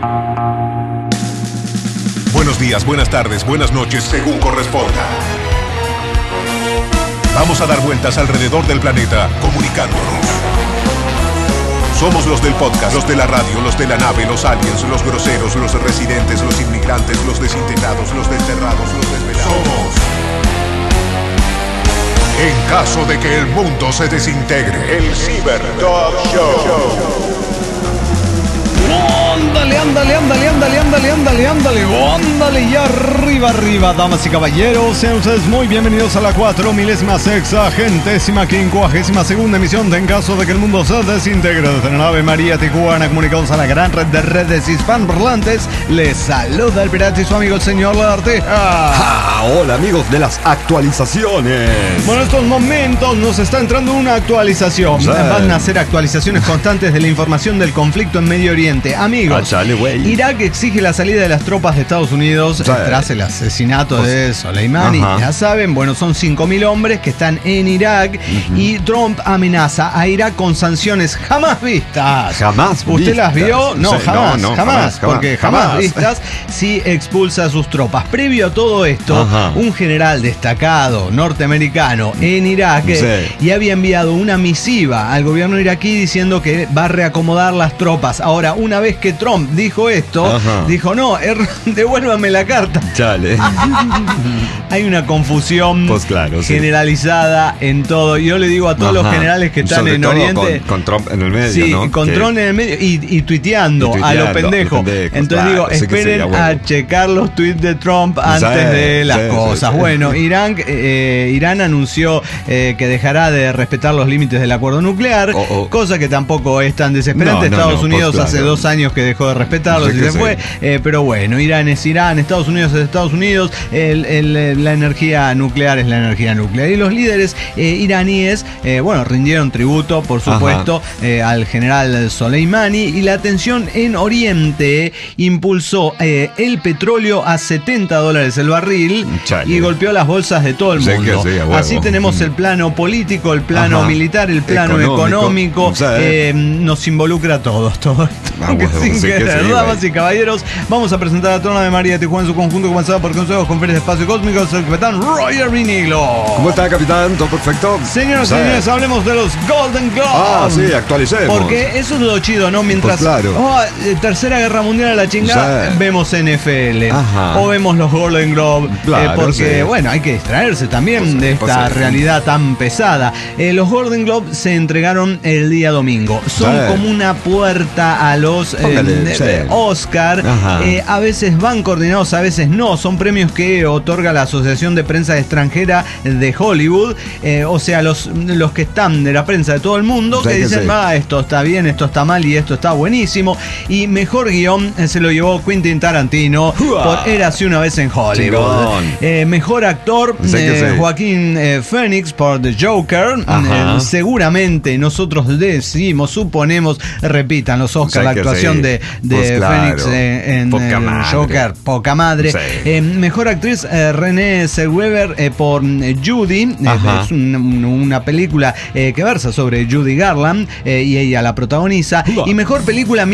Buenos días, buenas tardes, buenas noches, según corresponda. Vamos a dar vueltas alrededor del planeta, comunicándonos. Somos los del podcast, los de la radio, los de la nave, los aliens, los groseros, los residentes, los inmigrantes, los desintegrados, los desterrados, los desvelados. Somos. En caso de que el mundo se desintegre, el Cyber Dog Show. Ándale, y arriba, damas y caballeros, sean ustedes muy bienvenidos a la 4062ª emisión de En caso de que el mundo se desintegre desde la nave María Tijuana, comunicados a la gran red de redes hispanoparlantes. Les saluda el pirata y su amigo el señor Lagartija. Hola amigos de las actualizaciones. Bueno, en estos momentos nos está entrando una actualización. Sí. Van a ser actualizaciones constantes de la información del conflicto en Medio Oriente. Amigos, Irak exige la salida de las tropas de Estados Unidos tras el asesinato de Soleimani. Ya saben, bueno, son 5.000 hombres que están en Irak y Trump amenaza a Irak con sanciones jamás vistas. ¿Usted las vio? No, sí, jamás, porque jamás vistas si expulsa a sus tropas. Previo a todo esto, un general destacado norteamericano en Irak y había enviado una misiva al gobierno iraquí diciendo que va a reacomodar las tropas. Ahora, una vez que Trump dijo esto, dijo, no, devuélvame la carta. Chale. Hay una confusión generalizada en todo. Yo le digo a todos los generales que están en Oriente, con Trump en el medio, ¿no? Con Trump en el medio y tuiteando a lo pendejo. Entonces digo, esperen a checar los tweets de Trump antes de las cosas. Bueno, Irán anunció que dejará de respetar los límites del acuerdo nuclear, cosa que tampoco es tan desesperante. Estados Unidos hace 2 años que dejó de respetarlos y se fue. Pero bueno, Irán es Irán, Estados Unidos es Estados Unidos, la energía nuclear es la energía nuclear. Y los líderes iraníes, rindieron tributo, por supuesto, al general Soleimani, y la tensión en Oriente impulsó el petróleo a $70 el barril y golpeó las bolsas de todo el mundo. Así tenemos el plano político, el plano militar, el plano económico. Nos involucra a todos, todo esto. Damas y caballeros, vamos a presentar a Trona de María Tijuana en su conjunto, comenzado por consejos, conferencias de espacio cósmico, el capitán Roger Viniglo. ¿Cómo está, capitán? ¿Todo perfecto? Señoras y señores, hablemos de los Golden Globes. Actualicemos. Porque eso es lo chido, ¿no? Mientras Tercera Guerra Mundial a la chingada, vemos NFL o vemos los Golden Globes, porque hay que distraerse también de esta realidad tan pesada. Los Golden Globes se entregaron el día domingo. Son como una puerta a los Oscar. A veces van coordinados, a veces no. Son premios que otorga la Asociación de Prensa Extranjera de Hollywood. O sea, los que están de la prensa de todo el mundo, que dicen, esto está bien, esto está mal y esto está buenísimo. Y mejor guión se lo llevó Quentin Tarantino por Érase una vez en Hollywood. Mejor actor, Joaquín Phoenix por The Joker. Seguramente nosotros suponemos, repitan los Oscars la actuación de Phoenix en Joker, poca madre. Mejor actriz, Renée Zellweger por Judy. Es una película que versa sobre Judy Garland y ella la protagoniza. Y mejor película,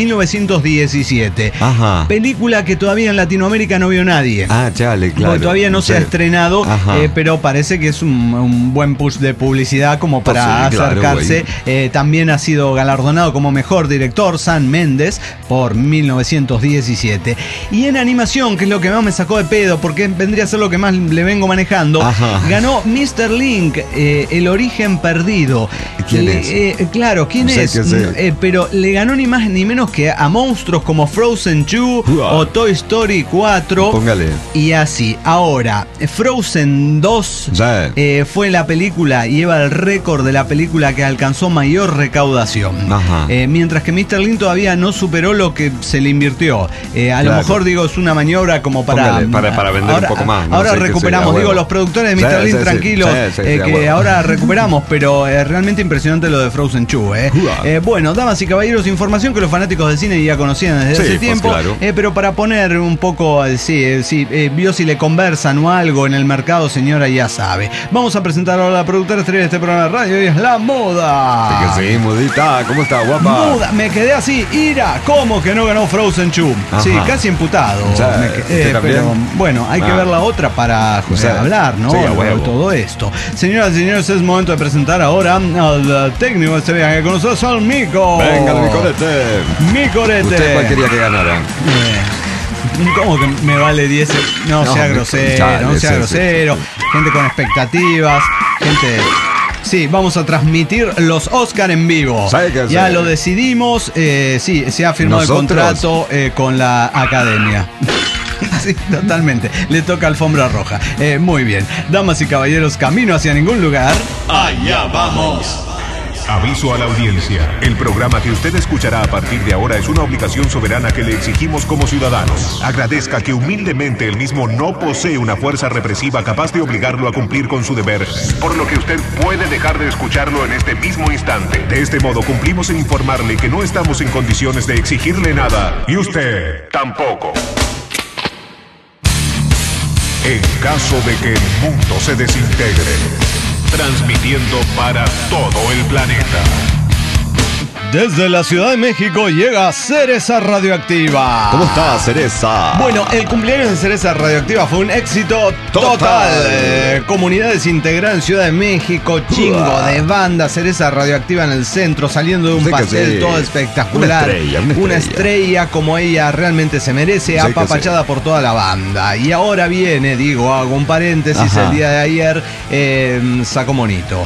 1917. Película que todavía en Latinoamérica no vio nadie. Porque todavía no se ha estrenado, pero parece que es un buen push de publicidad como para acercarse. También ha sido galardonado como mejor director Sam Mendes por 1917. Y en animación, que es lo que más me sacó de pedo, porque vendría a ser lo que más le vengo manejando, ganó Mr. Link, El origen perdido. ¿Quién es? Claro, ¿quién es? Pero le ganó ni más ni menos que a monstruos como Frozen 2 o Toy Story 4. Póngale. Y así. Ahora, Frozen 2 fue la película y lleva el récord de la película que alcanzó mayor recaudación. Mientras que Mr. Link todavía no superó lo que se le invirtió. A lo mejor, es una maniobra como para vender un poco más. Ahora recuperamos, los productores de Mr. Link, tranquilos, que ahora recuperamos, pero realmente impresionante lo de Frozen 2. Bueno, damas y caballeros, información que los fanáticos del cine ya conocían desde hace tiempo, pero para poner un poco, vio si le conversan o algo en el mercado, señora, ya sabe. Vamos a presentar ahora a la productora estrella de este programa de radio, y es La Moda. Sí, Modita, ¿cómo está, guapa? Moda, me quedé así, ira, ¿cómo que no ganó Frozen 2? Sí, casi imputado. Pero bueno, hay que ver la otra para hablar, ¿no? De todo esto. Señoras y señores, es momento de presentar ahora al técnico de este viaje con nosotros, al Mico. Venga, el Micorete. Micorete. ¿Usted cuál quería que ganara? ¿Cómo que me vale 10? No sea grosero, no sea grosero. Gente con expectativas, gente... Sí, vamos a transmitir los Oscar en vivo. Ya lo decidimos. Sí, se ha firmado el contrato con la Academia. Sí, totalmente. Le toca alfombra roja. Muy bien. Damas y caballeros, camino hacia ningún lugar. ¡Allá vamos! Aviso a la audiencia. El programa que usted escuchará a partir de ahora es una obligación soberana que le exigimos como ciudadanos. Agradezca que humildemente el mismo no posee una fuerza represiva capaz de obligarlo a cumplir con su deber, por lo que usted puede dejar de escucharlo en este mismo instante. De este modo cumplimos en informarle que no estamos en condiciones de exigirle nada, y usted tampoco. En caso de que el mundo se desintegre, transmitiendo para todo el planeta. Desde la Ciudad de México llega Cereza Radioactiva. ¿Cómo está, Cereza? Bueno, el cumpleaños de Cereza Radioactiva fue un éxito total. Comunidad desintegrada en Ciudad de México, chingo de banda, Cereza Radioactiva en el centro, saliendo de un pastel todo espectacular. Una estrella como ella realmente se merece, apapachada por toda la banda. Y ahora viene, hago un paréntesis, el día de ayer sacó monito.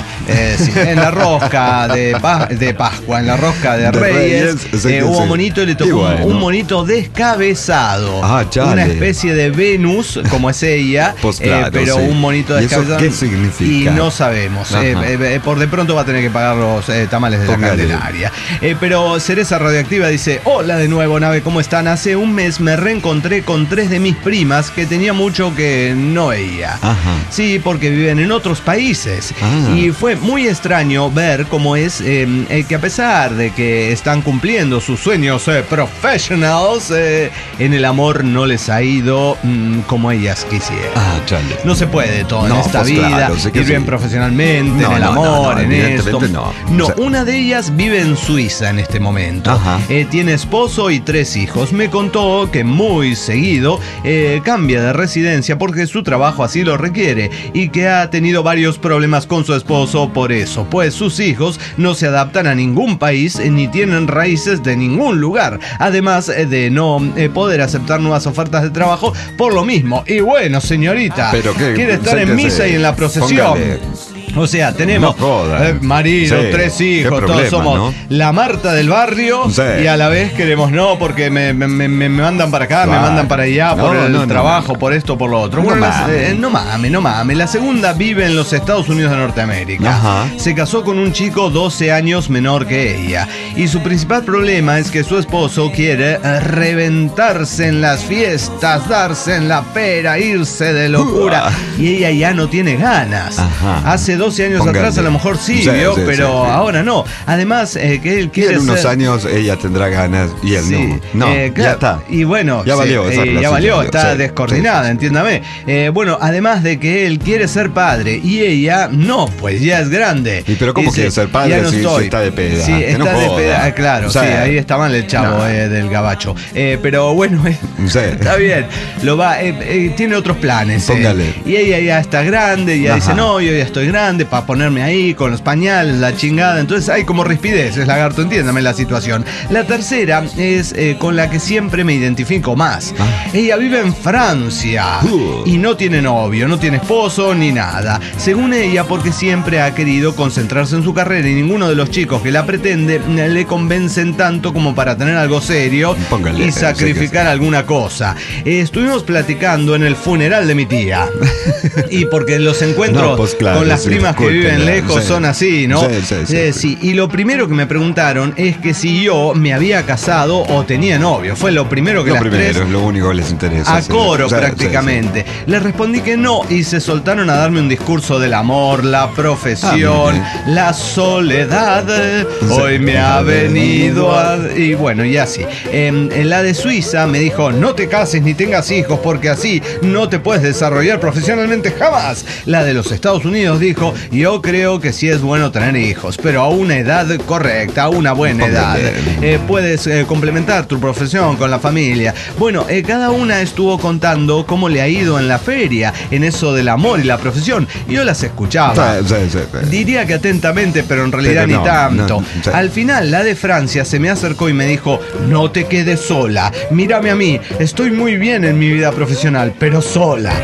En la rosca de Pascua, en la rosca de Reyes, hubo monito y le tocó un monito descabezado. Una especie de Venus, como es ella, pero un monito descabezado. ¿Qué significa? Y no sabemos. Por de pronto va a tener que pagar los tamales de la Candelaria. Pero Cereza Radioactiva dice: hola de nuevo, nave, ¿cómo están? Hace un mes me reencontré con 3 de mis primas que tenía mucho que no veía. Sí, porque viven en otros países. Y fue muy extraño ver cómo es que a pesar de que están cumpliendo sus sueños professionals, en el amor no les ha ido como ellas quisieran. No se puede todo en esta vida, ir bien profesionalmente, en el amor, en esto. Una de ellas vive en Suiza en este momento. Tiene esposo y 3 hijos. Me contó que muy seguido cambia de residencia porque su trabajo así lo requiere y que ha tenido varios problemas con su esposo por eso, pues sus hijos no se adaptan a ningún país ni tienen raíces de ningún lugar, además de no poder aceptar nuevas ofertas de trabajo por lo mismo. Y bueno, señorita, quiere estar en misa y en la procesión. O sea, tenemos marido, 3 hijos, todos somos la Marta del barrio y a la vez queremos porque me mandan para acá, me mandan para allá por el trabajo, por esto, por lo otro. No mames. La segunda vive en los Estados Unidos de Norteamérica. Se casó con un chico 12 años menor que ella y su principal problema es que su esposo quiere reventarse en las fiestas, darse en la pera, irse de locura y ella ya no tiene ganas. Hace 12 años atrás a lo mejor pero ahora no. Además, que él quiere. En unos años ella tendrá ganas y él no. Ya está. Y bueno, ya valió esa relación. Ya valió, está descoordinada, entiéndame. Bueno, además de que él quiere ser padre y ella no, pues ya es grande. ¿Y pero cómo quiere ser padre si está de peda? Sí, está de peda, claro. Ahí está mal el chavo del gabacho. Pero bueno, está bien. Tiene otros planes. Y ella ya está grande, ya dice: no, yo ya estoy grande para ponerme ahí con los pañales, la chingada. Entonces hay como rispideces, lagarto, entiéndame la situación. La tercera es con la que siempre me identifico más. Ella vive en Francia y no tiene novio, no tiene esposo ni nada. Según ella, porque siempre ha querido concentrarse en su carrera y ninguno de los chicos que la pretende le convencen tanto como para tener algo serio y sacrificar alguna cosa. Estuvimos platicando en el funeral de mi tía y porque los encuentros con las primas que viven lejos son así, ¿no? Sí. Y lo primero que me preguntaron es que si yo me había casado o tenía novio. Fue lo primero que las tres, es lo único que les interesa. A coro prácticamente. Les respondí que no y se soltaron a darme un discurso del amor, la profesión, la soledad. Hoy me ha venido y bueno, y así. En la de Suiza me dijo: no te cases ni tengas hijos porque así no te puedes desarrollar profesionalmente jamás. La de los Estados Unidos dijo: digo, yo creo que sí es bueno tener hijos, pero a una edad correcta, a una buena edad. Puedes complementar tu profesión con la familia. Bueno, cada una estuvo contando cómo le ha ido en la feria, en eso del amor y la profesión. Y yo las escuchaba. Sí. Diría que atentamente, pero en realidad ni tanto. Al final, la de Francia se me acercó y me dijo, no te quedes sola. Mírame a mí, estoy muy bien en mi vida profesional, pero sola.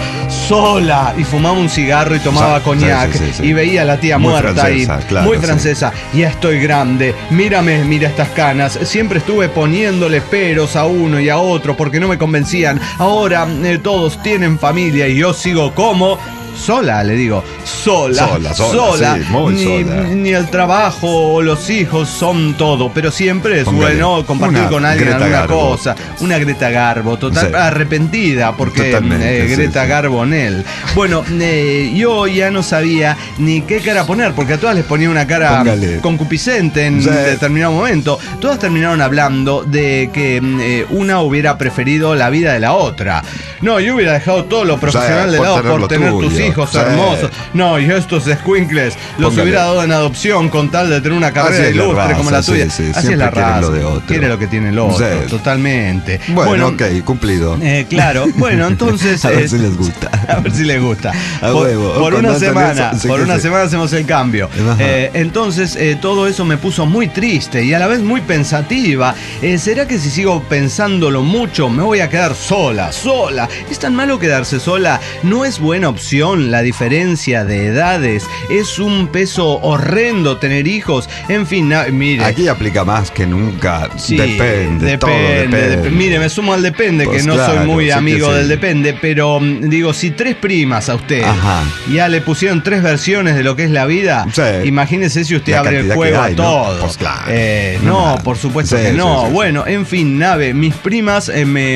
Y fumaba un cigarro y tomaba coñac. Y veía a la tía muy muerta francesa, y claro, muy francesa. Ya estoy grande. Mira estas canas. Siempre estuve poniéndole peros a uno y a otro porque no me convencían. Ahora todos tienen familia y yo sigo como... Sola, le digo, sola. Sí, muy sola. Ni el trabajo o los hijos son todo, pero siempre es bueno compartir con alguien alguna cosa. Una Greta Garbo, arrepentida, porque Greta Garbo en él. Bueno, yo ya no sabía ni qué cara poner, porque a todas les ponía una cara concupiscente en determinado momento. Todas terminaron hablando de que una hubiera preferido la vida de la otra. No, yo hubiera dejado todo lo profesional de lado por tener tus hijos hermosos. No, yo estos escuincles los hubiera dado en adopción con tal de tener una carrera ilustre como la tuya. Así es la raza. Quiere lo que tiene el otro, totalmente. Bueno, ok, cumplido. Claro, bueno, entonces... a ver si les gusta. A ver si les gusta. Por una semana hacemos el cambio. Entonces, todo eso me puso muy triste y a la vez muy pensativa. ¿Será que si sigo pensándolo mucho me voy a quedar sola? ¿Es tan malo quedarse sola? No es buena opción la diferencia de edades. Es un peso horrendo tener hijos. En fin, mire. Aquí aplica más que nunca. Sí, depende. Mire, me sumo al depende, pues que no soy muy amigo del depende, pero digo, si 3 primas a usted ya le pusieron 3 versiones de lo que es la vida, imagínese si usted abre el juego a todo. ¿no? Pues claro. No, por supuesto que no. Bueno, en fin, mis primas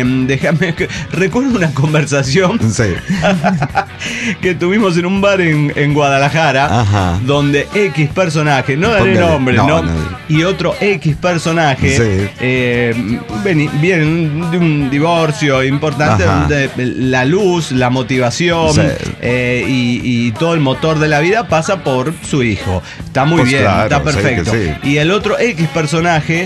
recuerdo una conversación que tuvimos en un bar en Guadalajara, donde X personaje, no daré nombre, y otro X personaje vienen de un divorcio importante, donde la luz, la motivación y todo el motor de la vida pasa por su hijo. Está muy bien, está perfecto. Y el otro X personaje,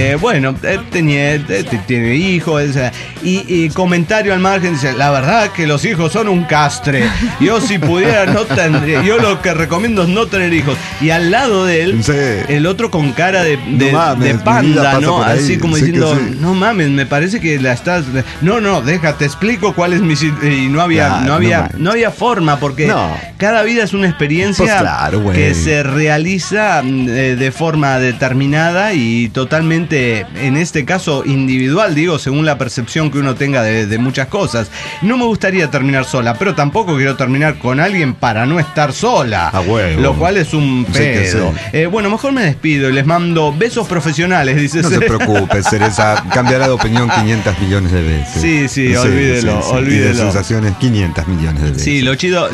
tiene hijos, y comentario al margen dice, la verdad que los hijos son un castre. Yo si pudiera no tendría. Yo lo que recomiendo es no tener hijos. Y al lado de él, el otro con cara de panda, ¿no? Así como diciendo, no mames, me parece que la estás... No, déjate, explico cuál es mi... Y no había forma, porque cada vida es una experiencia que se realiza de forma determinada y totalmente, en este caso, individual, digo, según la percepción que uno tenga de muchas cosas. No me gustaría terminar sola, pero tampoco quiero terminar con alguien para no estar sola, lo cual es un pedo. Bueno, mejor me despido y les mando besos profesionales, dice. No se preocupe, Cereza, cambiará de opinión 500 millones de veces. Sí, olvídelo. Y de sensaciones 500 millones de veces. Sí, lo chido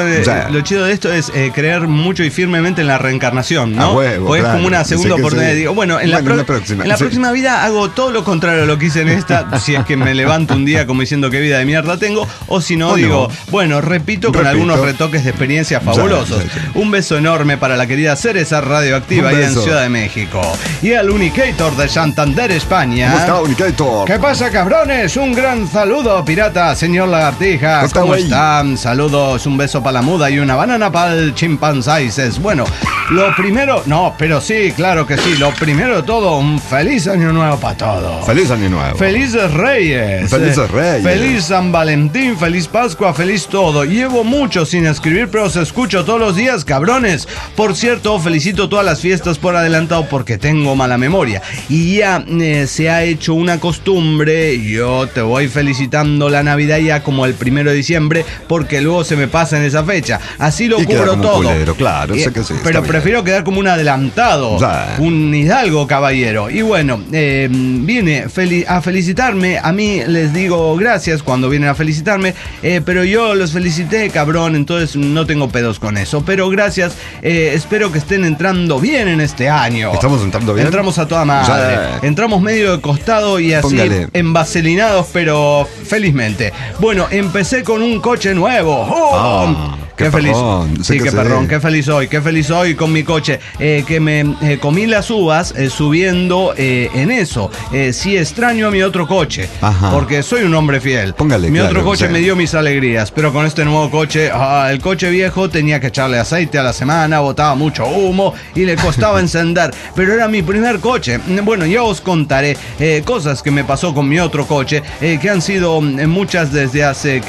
de esto es creer mucho y firmemente en la reencarnación, ¿no? Pues es como una segunda oportunidad. Digo, bueno, en la próxima vida hago todo lo contrario a lo que hice en esta, si es que me levanto un día como diciendo qué vida de mierda tengo, o si no, repito con algunos retoques de experiencia fabulosos. Un beso enorme para la querida Cereza Radioactiva ahí en Ciudad de México. Y al Unicator de Santander, España. ¿Cómo está, Unicator? ¿Qué pasa, cabrones? Un gran saludo, pirata, señor Lagartija. ¿Cómo están? Saludos, un beso para la muda y una banana para el chimpanzaises. Bueno, lo primero... No, pero sí, claro que sí. Lo primero de todo, un feliz año nuevo para todos. Feliz año nuevo. Felices Reyes. Felices Reyes. Feliz San Valentín, feliz Pascua, feliz todo. Llevo mucho sin escribir, pero os escucho todos los días, cabrones. Por cierto, felicito todas las fiestas por adelantado porque tengo mala memoria. Y ya se ha hecho una costumbre. Yo te voy felicitando la Navidad ya como el 1 de diciembre, porque luego se me pasa en esa fecha. Así lo cubro todo. Culero, claro, sé que sí, pero prefiero quedar como un adelantado, un hidalgo caballero. Y bueno, viene a felicitarme. A mí les digo gracias cuando vienen a felicitarme, pero yo los felicité, cabrón, entonces no tengo pedos con eso. Pero gracias, espero que estén entrando bien en este año. ¿Estamos entrando bien? Entramos a toda madre. Entramos medio de costado y así envaselinados, pero felizmente. Bueno, empecé con un coche nuevo. Qué feliz. Sí, qué perrón, qué feliz hoy con mi coche. Que me comí las uvas subiendo en eso. Sí extraño a mi otro coche, porque soy un hombre fiel. Póngale, mi otro coche me dio mis alegrías, pero con este nuevo coche, el coche viejo tenía que echarle aceite a la semana, botaba mucho humo y le costaba encender, pero era mi primer coche. Bueno, ya os contaré cosas que me pasó con mi otro coche, que han sido muchas desde hace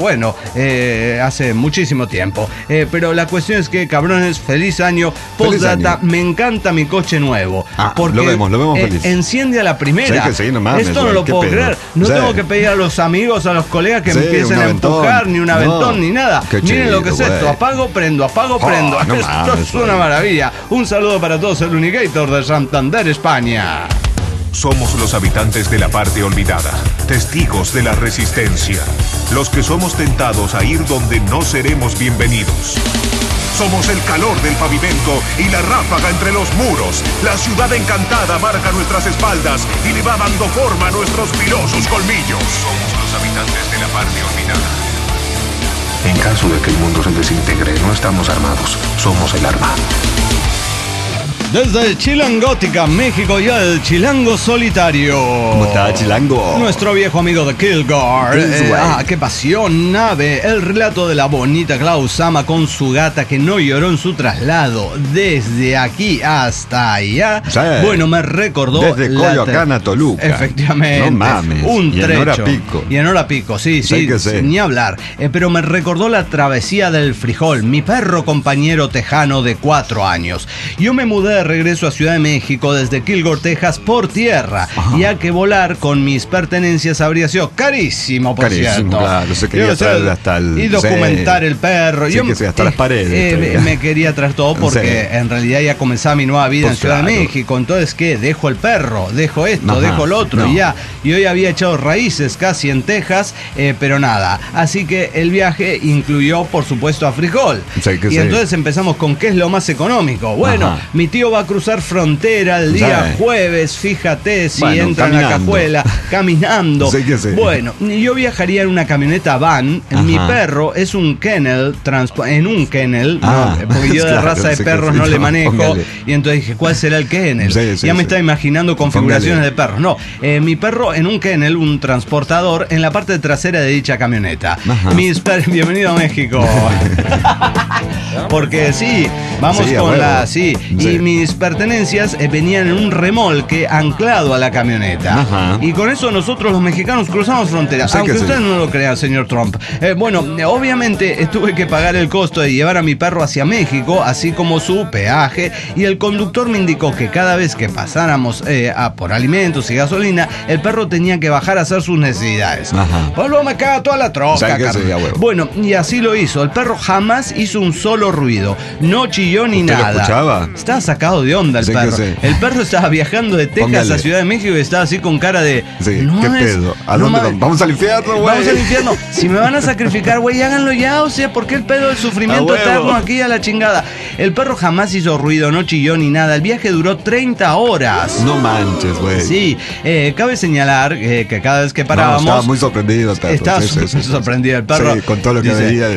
hace muchísimo tiempo. Pero la cuestión es que, cabrones, feliz año. Postdata, me encanta mi coche nuevo. Porque lo vemos feliz. Enciende a la primera. Sí, no mames, esto no lo puedo creer. No tengo que pedir a los amigos, a los colegas que empiecen a empujar, ni un aventón, ni nada. Miren lo que es esto. Apago, prendo. Esto es una maravilla. Un saludo para todos, el Unigator de Santander, España. Somos los habitantes de la parte olvidada, testigos de la resistencia, los que somos tentados a ir donde no seremos bienvenidos. Somos el calor del pavimento y la ráfaga entre los muros. La ciudad encantada marca nuestras espaldas y le va dando forma a nuestros filosos colmillos. Somos los habitantes de la parte olvidada. En caso de que el mundo se desintegre, no estamos armados, somos el arma. Desde Chilangótica, México, ya el Chilango Solitario. ¿Cómo está, Chilango? Nuestro viejo amigo de Kilgore. ¡Qué pasión, nave! El relato de la bonita Klaus-sama con su gata que no lloró en su traslado desde aquí hasta allá. Sí. Bueno, me recordó... Desde Coyoacán a Toluca. Efectivamente. No mames. Un trecho. Y en hora pico. Y en hora pico, sí, ni hablar. Pero me recordó la travesía del frijol, mi perro compañero tejano de 4 años. Yo me mudé de regreso a Ciudad de México desde Kilgore, Texas, por tierra, ya que volar con mis pertenencias habría sido carísimo, por cierto. Claro, se quería traer hasta el... Y documentar el perro. Sí, hasta las paredes. Me quería traer todo porque en realidad ya comenzaba mi nueva vida en Ciudad de México. Entonces, ¿qué? Dejo el perro, dejo esto, dejo lo otro. Y ya, yo ya había echado raíces casi en Texas, pero nada. Así que el viaje incluyó, por supuesto, a frijol. Entonces empezamos con ¿qué es lo más económico? Bueno, mi tío va a cruzar frontera el día jueves, fíjate, si entra en la cajuela, caminando. Bueno, yo viajaría en una camioneta van. Mi perro es un kennel, en un kennel, porque yo de raza de perros no le manejo. Y entonces dije, ¿cuál será el kennel? Ya me estaba imaginando configuraciones de perros. No, mi perro en un kennel, un transportador, en la parte trasera de dicha camioneta. Bienvenido a México. Porque vamos con y mis pertenencias venían en un remolque anclado a la camioneta. Y con eso nosotros los mexicanos cruzamos fronteras. Aunque ustedes no lo crean, señor Trump. Bueno, obviamente tuve que pagar el costo de llevar a mi perro hacia México, así como su peaje. Y el conductor me indicó que cada vez que pasáramos por alimentos y gasolina, el perro tenía que bajar a hacer sus necesidades. Pues luego me caga toda la troca. Bueno, y así lo hizo. El perro jamás hizo un solo ruido. No chilló ni nada. ¿Lo escuchaba? Estaba sacado de onda el perro. El perro estaba viajando de Texas a Ciudad de México y estaba así con cara de... ¿Qué pedo? ¿A dónde vamos? ¿Vamos al infierno, güey? Vamos al infierno. Si me van a sacrificar, güey, háganlo ya. O sea, ¿por qué el pedo del sufrimiento eterno aquí a la chingada? El perro jamás hizo ruido, no chilló ni nada. El viaje duró 30 horas. No manches, güey. Sí, cabe señalar que cada vez que parábamos... estaba muy sorprendido el perro. Estaba sorprendido el perro. Sí, con todo lo que veía.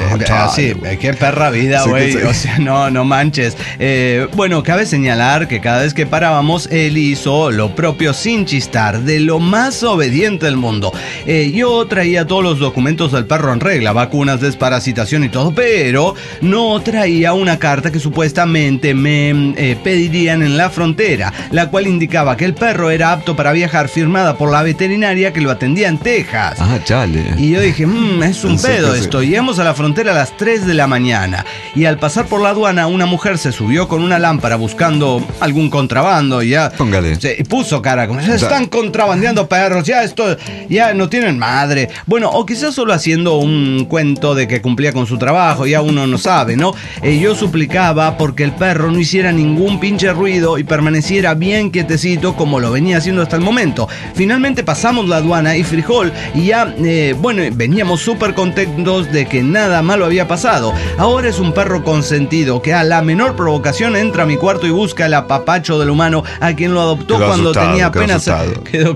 Qué perra vida, güey. O sea, no manches. Bueno, cabe señalar que cada vez que parábamos, él hizo lo propio sin chistar, de lo más obediente del mundo. Yo traía todos los documentos del perro en regla, vacunas, desparasitación y todo, pero no traía una carta que supuestamente me pedirían en la frontera, la cual indicaba que el perro era apto para viajar, firmada por la veterinaria que lo atendía en Texas. Chale. Y yo dije, es un pedo esto. Llegamos a la frontera a las 3 de la mañana y al pasar por la aduana, una mujer se subió con una lámpara buscando algún contrabando y ya puso cara como se están contrabandeando perros, ya no tienen madre. Bueno, o quizás solo haciendo un cuento de que cumplía con su trabajo, ya uno no sabe, ¿no? Yo suplicaba porque el perro no hiciera ningún pinche ruido y permaneciera bien quietecito como lo venía haciendo hasta el momento. Finalmente pasamos la aduana y frijol y ya, veníamos súper contentos de que nada malo había pasado. Ahora es un perro consentido que a la menor provocación entra a mi cuarto y busca el apapacho del humano a quien lo adoptó cuando tenía apenas... Quedó.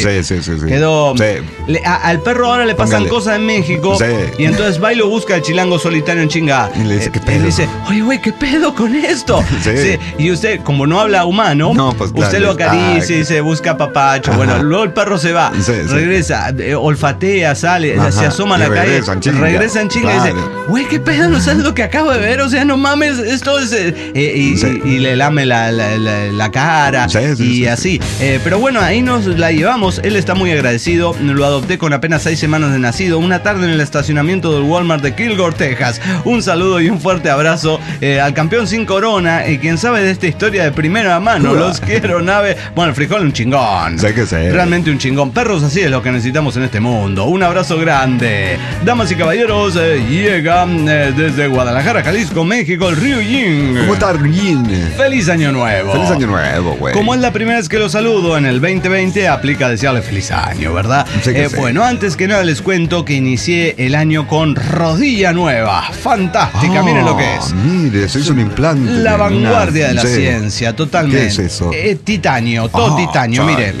Al perro ahora le pasan cosas en México y entonces va y lo busca el chilango solitario en chinga. Y le dice, ¿qué pedo? Él dice, oye, güey, ¿qué pedo con esto? Sí. Y usted, como no habla humano, pues, claro, usted lo acaricia y se busca papacho. Bueno, luego el perro se va, regresa, olfatea, sale, se asoma a la calle, regresa en chinga y dice, güey, ¿qué pedo? ¿No sabes lo que acabo de ver? O sea, no mames, esto es... y le lame la cara y así. Pero bueno, ahí nos la llevamos. Él está muy agradecido. Lo adopté con apenas 6 semanas de nacido. Una tarde en el estacionamiento del Walmart de Kilgore, Texas. Un saludo y un fuerte abrazo al campeón sin corona. Quien sabe de esta historia de primera mano. Los quiero, nave. Bueno, el frijol un chingón. Sé que sé. Realmente un chingón. Perros así es lo que necesitamos en este mundo. Un abrazo grande. Damas y caballeros, llega desde Guadalajara, Jalisco, México, el Ryujin. ¿Cómo está Ryujin? Feliz año nuevo. Feliz año nuevo, güey. Como es la primera vez que lo saludo en el 2020, aplica desearle feliz año, ¿verdad? Bueno, antes que nada les cuento que inicié el año con rodilla nueva. Fantástica, miren lo que es. Mire, se hizo un implante. La vanguardia de la ciencia, totalmente. ¿Qué es eso? Titanio, todo titanio, mire.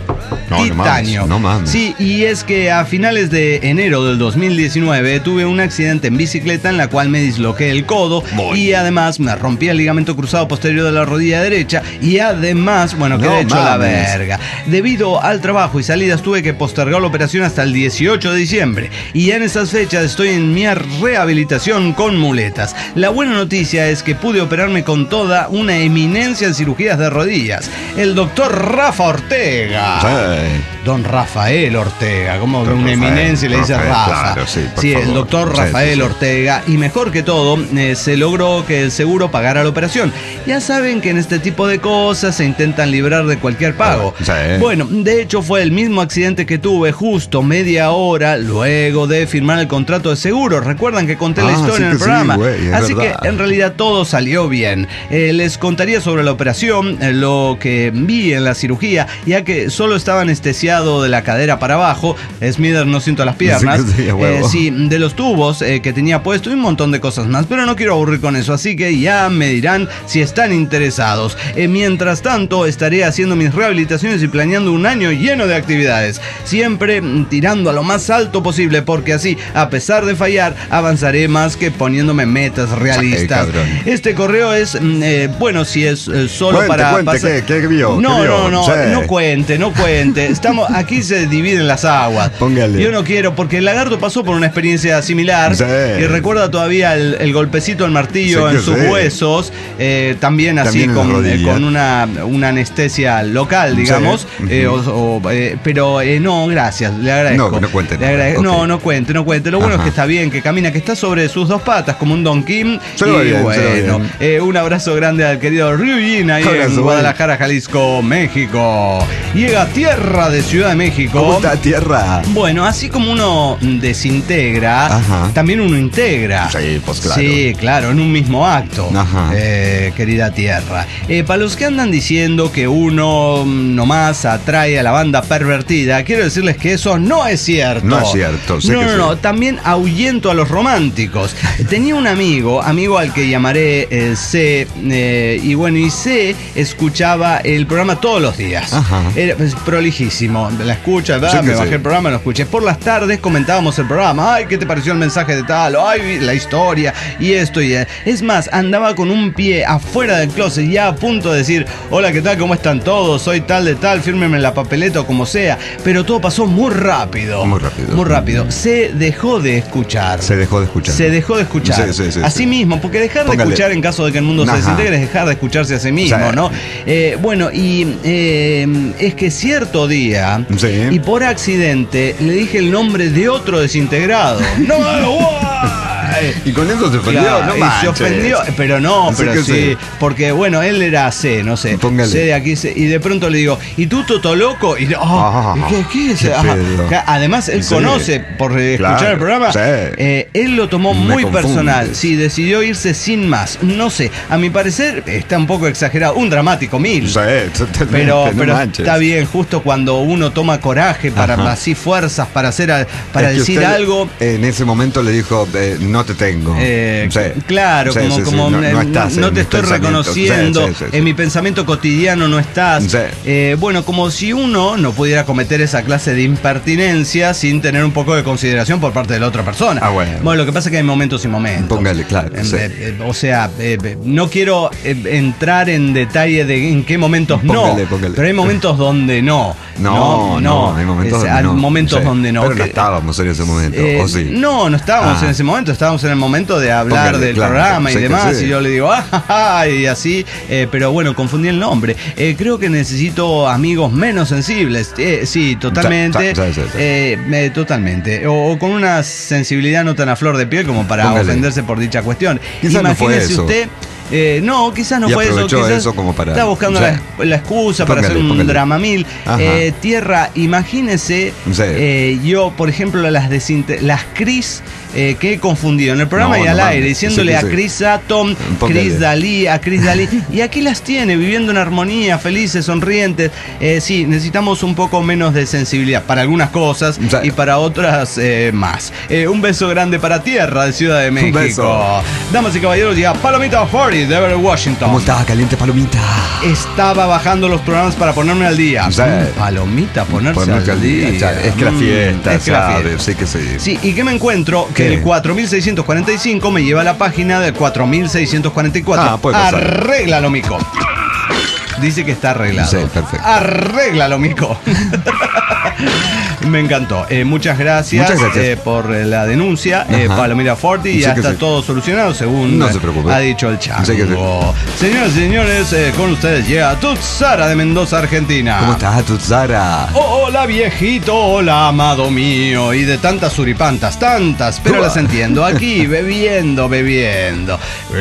Titanio. No mames. Sí, y es que a finales de enero del 2019 tuve un accidente en bicicleta en la cual me disloqué el codo y además me rompí el ligamento cruzado posterior de la rodilla derecha y además, bueno, quedé hecho la verga. Debido al trabajo y salidas tuve que postergar la operación hasta el 18 de diciembre y en esas fechas estoy en mi rehabilitación con muletas. La buena noticia es que pude operarme con toda una eminencia en cirugías de rodillas, el doctor Rafa Ortega. Don Rafael Ortega, como una eminencia le dice Rafa. Claro, sí, el doctor Rafael Ortega. Y mejor que todo, se logró que el seguro pagara la operación. Ya saben que en este tipo de cosas se intentan librar de cualquier pago. Bueno, de hecho fue el mismo accidente que tuve justo media hora luego de firmar el contrato de seguro. Recuerdan que conté la historia en el programa. Así que en realidad todo salió bien. Les contaría sobre la operación, lo que vi en la cirugía, ya que solo estaba anestesiado de la cadera para abajo. Smithers no siento las piernas. De los tubos que tenía puesto y un montón de cosas más, pero no quiero aburrir con eso, así que ya me dirán si están interesados. Mientras tanto, estaré haciendo mis rehabilitaciones y planeando un año lleno de actividades, siempre tirando a lo más alto posible, porque así, a pesar de fallar, avanzaré más que poniéndome metas realistas. Este correo es, bueno, si es solo para... ¿Qué vio? No cuente. Estamos, aquí se dividen las aguas. Póngale. Yo no quiero, porque el lagarto pasó por una experiencia similar y recuerda todavía el golpecito del martillo en sus huesos, también así con una anestesia local, digamos. Pero no, gracias, le agradezco. No cuente. No cuente. Lo bueno es que está bien, que camina, que está sobre sus dos patas como un Don Kim. Un abrazo grande al querido Ryujin ahí en Guadalajara, Jalisco, México. Llega Tierra de Ciudad de México. ¿Cómo está Tierra? Bueno, así como uno desintegra, también uno integra. Sí, pues claro. Sí, claro, en un mismo acto. Querida Tierra. Para los que andan diciendo que uno nomás atrae a la banda pervertida, quiero decirles que eso no es cierto. No es cierto. No. También ahuyento a los románticos. Tenía un amigo al que llamaré C, y C escuchaba el programa todos los días. Era prolijísimo. La escucha, ¿verdad? Me bajé el programa, lo escuché. Por las tardes comentábamos el programa. Ay, ¿qué te pareció el mensaje de tal? Ay, la historia y esto y es más, andaba con un pie afuera del closet, ya a punto de decir, hola, ¿qué tal? ¿Cómo están todos? Soy tal de tal, fírmenme en la papeleta o como sea. Pero todo pasó muy rápido. Se dejó de escuchar. Así mismo, porque dejar de escuchar en caso de que el mundo se desintegre es dejar de escucharse a sí mismo, ¿no? Es que cierto día, y por accidente, le dije el nombre de otro desintegrado. Y con eso se ofendió, claro, se ofendió, pero sí, porque bueno, él era C, no sé. Póngale. C de aquí, C, y de pronto le digo, ¿y tú, Toto Loco? Y ¿qué es? Además, él conoce, por escuchar el programa, él lo tomó muy personal. Sí, decidió irse sin más. No sé, a mi parecer está un poco exagerado. Un dramático mil. Sí, pero está bien, justo cuando uno toma coraje para así fuerzas para hacer para decir algo. En ese momento le dijo, no te tengo. Claro, como no te estoy reconociendo. En mi pensamiento cotidiano no estás. Bueno, como si uno no pudiera cometer esa clase de impertinencia sin tener un poco de consideración por parte de la otra persona. Bueno, lo que pasa es que hay momentos y momentos. Póngale, claro. O sea, no quiero entrar en detalle de en qué momentos póngale. Pero hay momentos donde no. No, hay momentos donde no. Pero no estábamos en ese momento, ¿o sí? No estábamos en ese momento, estábamos en el momento de hablar del programa y demás, y yo le digo, y así, pero bueno, confundí el nombre. Creo que necesito amigos menos sensibles. Sí, totalmente. Totalmente. O con una sensibilidad no tan a flor de piel como para ofenderse por dicha cuestión. Imagínese usted. No, quizás no fue eso. Quizás eso como para, estaba buscando la excusa para hacer un dramamil. Tierra, imagínese, yo, por ejemplo, las Cris que he confundido en el programa y al aire, diciéndole a Chris Atom, Chris Dalí, a Chris Dalí. Y aquí las tiene, viviendo en armonía, felices, sonrientes. Sí, necesitamos un poco menos de sensibilidad para algunas cosas y para otras más. Un beso grande para Tierra de Ciudad de México. Un beso. Damas y caballeros, ya Palomita 40 de Everett, Washington. ¿Cómo estaba caliente, Palomita? Estaba bajando los programas para ponerme al día. Palomita, ponerse al día. Es que la fiesta, sí que sí. Sí, y que me encuentro que el 4645 me lleva a la página del 4644. Arréglalo, mico. Dice que está arreglado. Sí, perfecto. Arréglalo, mico. Me encantó. Muchas gracias, por la denuncia. Palomita 40, y ya está todo solucionado, según ha dicho el Chango. Señoras y señores, con ustedes llega Tutsara de Mendoza, Argentina. ¿Cómo estás, Tutsara? Hola, viejito, hola, amado mío. Y de tantas suripantas, pero las entiendo. Aquí, bebiendo. Bueno.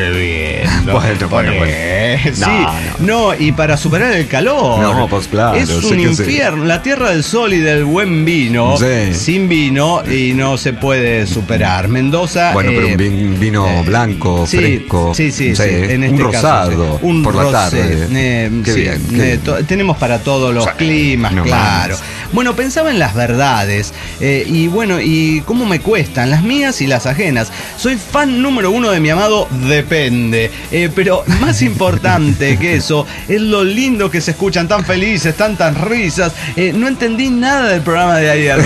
Sí, no, y para superar el calor. No, pues claro. Es un infierno. La tierra del sol y del buen vino. Sin vino y no se puede superar. Mendoza. Bueno, pero un vino blanco, fresco. Sí. En este un rosado. Caso, un por rosé. La tarde. Qué bien. Tenemos para todos los climas, claro. Bueno, pensaba en las verdades. Y bueno, y cómo me cuestan las mías y las ajenas. Soy fan número 1 de mi amado Depende. Pero más importante que eso es lo lindo que se escuchan, tan felices, tantas risas. No entendí nada del programa de ayer.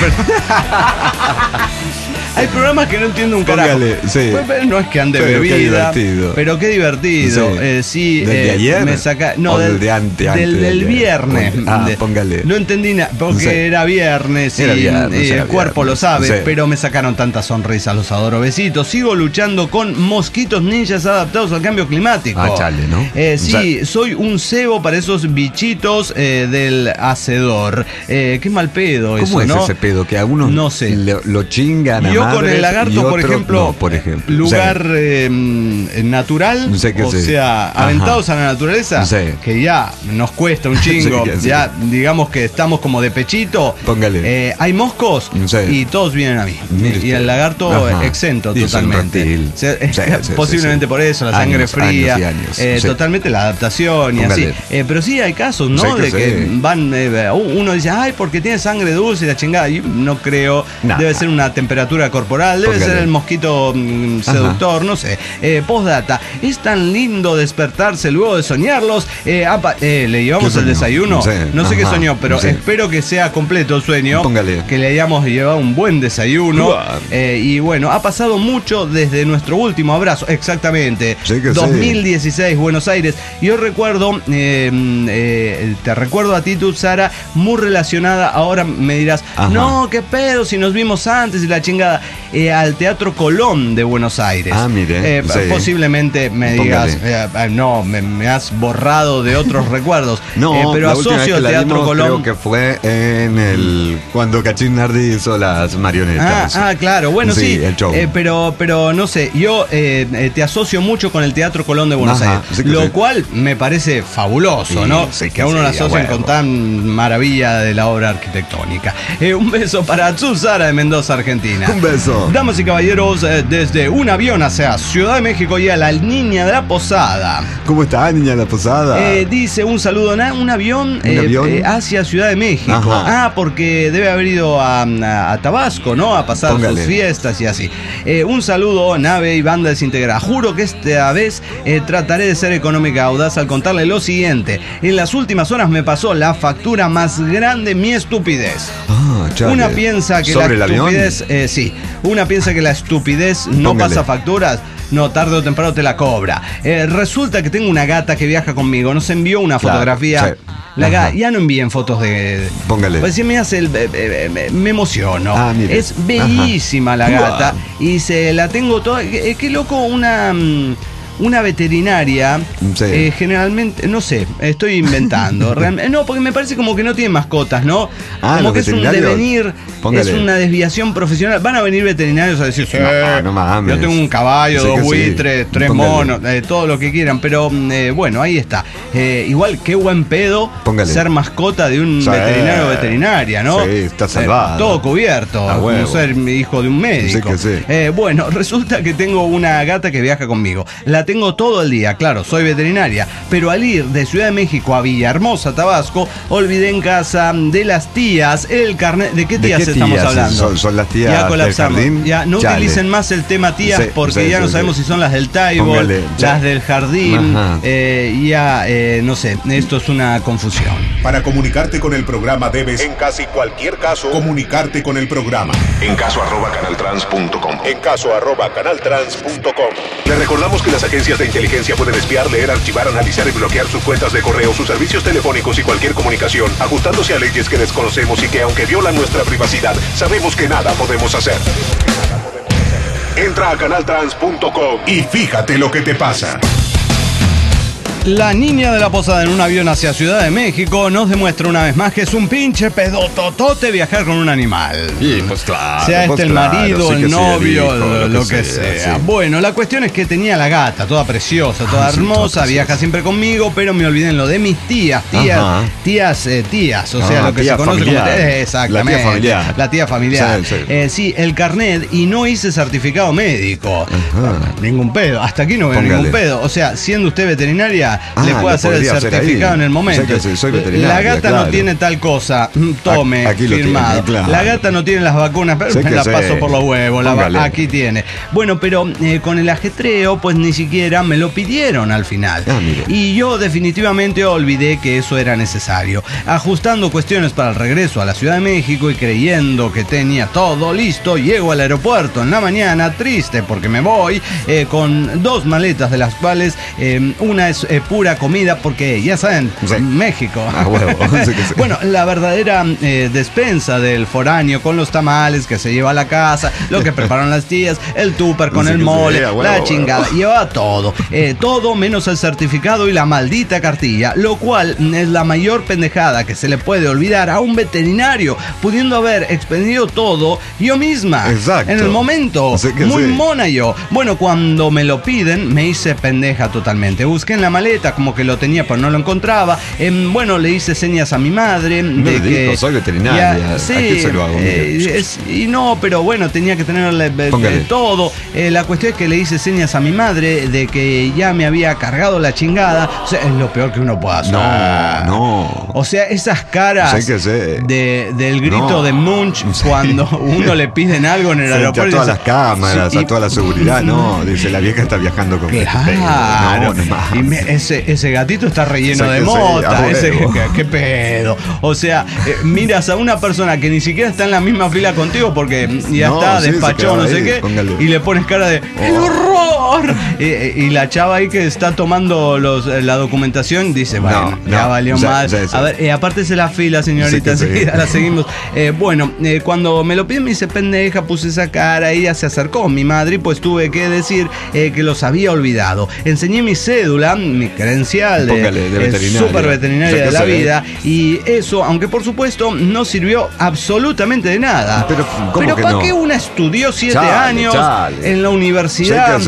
Hay programas que no entiendo un carajo. No es que ande bebida, pero qué divertido. ¿Del de ayer? Me saca, no, del viernes. Póngale. No entendí nada, porque era viernes y el cuerpo lo sabe, pero me sacaron tantas sonrisas, los adoro. Besitos. Sigo luchando con mosquitos ninjas adaptados al cambio climático. Chale, ¿no? Sí, soy un cebo para esos bichitos del hacedor. Qué mal pedo eso, ¿no? ¿Cómo es ese pedo? Que a unos no sé. Lo chingan a yo con el lagarto, por ejemplo, lugar natural, aventados a la naturaleza, que ya nos cuesta un chingo, ya digamos que estamos como de pechito. Póngale. Hay moscos y todos vienen a mí. Y el lagarto exento totalmente. Posiblemente por eso, la sangre fría, totalmente la adaptación y así. Pero sí hay casos, ¿no? De que van, uno dice, porque tiene sangre dulce y la chingada. Yo no creo, debe ser una temperatura corporal, debe ser el mosquito seductor, no sé. Postdata, es tan lindo despertarse luego de soñarlos. ¿Le llevamos el desayuno? No sé qué soñó, pero espero que sea completo el sueño. Que le hayamos llevado un buen desayuno. Y bueno, ha pasado mucho desde nuestro último abrazo, exactamente. 2016, Buenos Aires. Yo recuerdo, te recuerdo a ti, Tutsara, muy relacionada. Ahora me dirás, no, qué pedo, si nos vimos antes y la chingada. Al Teatro Colón de Buenos Aires. Mire. Posiblemente me digas, no, me has borrado de otros recuerdos. No, pero asocio al Teatro Colón. Creo que fue en cuando Cachín Nardi hizo las marionetas. Claro, bueno, sí. El show. Pero no sé, yo te asocio mucho con el Teatro Colón de Buenos Aires. Lo cual me parece fabuloso, ¿no? Que a uno lo asocian con tan maravilla de la obra arquitectónica. Un beso para Tutsara de Mendoza, Argentina. Un beso. Eso. Damas y caballeros, desde un avión hacia Ciudad de México y a la niña de la Posada. ¿Cómo está, niña de la Posada? Dice un saludo, un avión, hacia Ciudad de México. Ajá. Porque debe haber ido a Tabasco, ¿no? A pasar sus fiestas y así. Un saludo, nave y banda desintegrada. Juro que esta vez trataré de ser económica audaz al contarle lo siguiente. En las últimas horas me pasó la factura más grande, mi estupidez. Una piensa que la estupidez, una piensa que la estupidez no pasa facturas. No, tarde o temprano te la cobra. Resulta que tengo una gata que viaja conmigo. Nos envió una fotografía. Sí. Ya no envíen fotos de. Póngale. Pues me hace me emociono. Es bellísima la gata. Y se la tengo toda. Qué loco, una veterinaria, generalmente, no sé, estoy inventando. No, porque me parece como que no tiene mascotas, ¿no? Como que es un devenir, es una desviación profesional. Van a venir veterinarios a decir, no mames. Yo tengo un caballo, 2 buitres, 3 monos, todo lo que quieran. Pero bueno, ahí está. Igual, qué buen pedo ser mascota de un veterinario o veterinaria, ¿no? Sí, está salvado. Todo cubierto, como ser hijo de un médico. Bueno, resulta que tengo una gata que viaja conmigo. La tengo todo el día, claro, soy veterinaria, pero al ir de Ciudad de México a Villahermosa, Tabasco, olvidé en casa de las tías el carnet. ¿De qué tías estamos hablando? Son las tías ya colapsamos. Del jardín. Ya no utilicen más el tema tías porque ya no sabemos si son las del table, las del jardín, no sé, esto es una confusión. Para comunicarte con el programa debes, en casi cualquier caso, comunicarte con el programa. En caso @canaltrans.com. En caso @canaltrans.com. Le recordamos que las agencias de inteligencia pueden espiar, leer, archivar, analizar y bloquear sus cuentas de correo, sus servicios telefónicos y cualquier comunicación, ajustándose a leyes que desconocemos y que, aunque violan nuestra privacidad, sabemos que nada podemos hacer. Entra a canaltrans.com y fíjate lo que te pasa. La niña de la Posada en un avión hacia Ciudad de México nos demuestra una vez más que es un pinche pedototote viajar con un animal. Y pues claro. Sea pues el marido, el novio, lo que sea. Sí. Bueno, la cuestión es que tenía la gata, toda preciosa, toda hermosa, viaja siempre conmigo, pero me olvidé en lo de mis tías, o sea, lo que se conoce familiar. Como exactamente. La tía familiar. La tía familiar. Sí, el carnet, y no hice certificado médico. Ningún pedo, hasta aquí no veo ningún pedo. O sea, siendo usted veterinaria, le puede hacer el certificado en el momento. O sea que soy veterinaria, la gata no tiene tal cosa. Tome, aquí firmado. Tiene, claro. La gata no tiene las vacunas, pero me la paso por los huevos. Aquí tiene. Bueno, pero con el ajetreo, pues ni siquiera me lo pidieron al final. Y yo definitivamente olvidé que eso era necesario. Ajustando cuestiones para el regreso a la Ciudad de México y creyendo que tenía todo listo, llego al aeropuerto en la mañana, triste porque me voy, con 2 maletas, de las cuales una es pura comida, porque ya saben, México. Bueno, la verdadera despensa del foráneo, con los tamales que se lleva a la casa, lo que preparan las tías, el tupper con el mole, la chingada, lleva todo. Todo menos el certificado y la maldita cartilla, lo cual es la mayor pendejada que se le puede olvidar a un veterinario, pudiendo haber expedido todo yo misma. Exacto. En el momento. Muy mona yo. Bueno, cuando me lo piden, me hice pendeja totalmente. Busqué en la maleta como que lo tenía pero no lo encontraba. Bueno, le hice señas a mi madre de que soy veterinaria. Sí, ¿a qué se lo hago? Y no, pero bueno, tenía que tener todo. La cuestión es que le hice señas a mi madre de que ya me había cargado la chingada. O sea, es lo peor que uno puede hacer. No. O sea, esas caras del grito de Munch cuando uno le piden algo en el aeropuerto. A todas las cámaras, a toda la seguridad, dice, la vieja está viajando con claro. Ese gatito está relleno de mota. ¿Qué pedo? O sea, miras a una persona que ni siquiera está en la misma fila contigo porque ya está despachado, no sé qué, y le pones cara de ¡el horror! Y la chava ahí que está tomando la documentación dice, bueno, ya valió más. A ver, aparte es la fila, señorita, enseguida la seguimos. Cuando me lo piden me dice, pendeja, puse esa cara, ella se acercó, mi madre, pues tuve que decir que los había olvidado. Enseñé mi cédula, mi credencial de super veterinaria de la vida, y eso, aunque por supuesto no sirvió absolutamente de nada. Pero ¿para qué una estudió 7 años en la universidad?